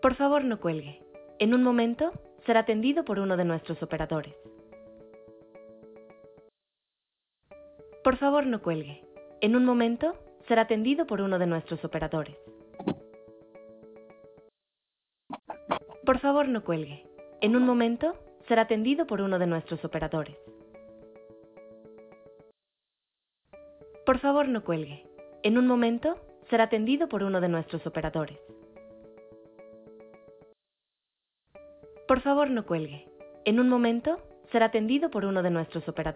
Por favor, no cuelgue. En un momento será atendido por uno de nuestros operadores. Por favor, no cuelgue. En un momento será atendido por uno de nuestros operadores. Por favor, no cuelgue. En un momento será atendido por uno de nuestros operadores. Por favor, no cuelgue. En un momento será atendido por uno de nuestros operadores. Por favor, no cuelgue. En un momento será atendido por uno de nuestros operadores.